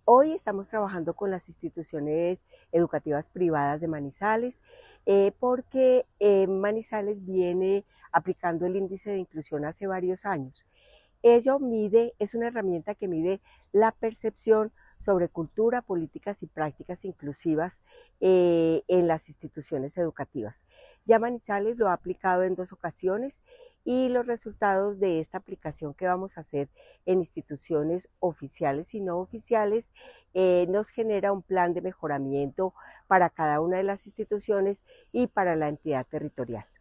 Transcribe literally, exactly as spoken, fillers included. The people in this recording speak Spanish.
Hoy estamos trabajando con las instituciones educativas privadas de Manizales eh, porque eh, Manizales viene aplicando el índice de inclusión hace varios años. Ello mide, es una herramienta que mide la percepción sobre cultura, políticas y prácticas inclusivas eh, en las instituciones educativas. Ya Manizales lo ha aplicado en dos ocasiones y los resultados de esta aplicación que vamos a hacer en instituciones oficiales y no oficiales eh, nos genera un plan de mejoramiento para cada una de las instituciones y para la entidad territorial.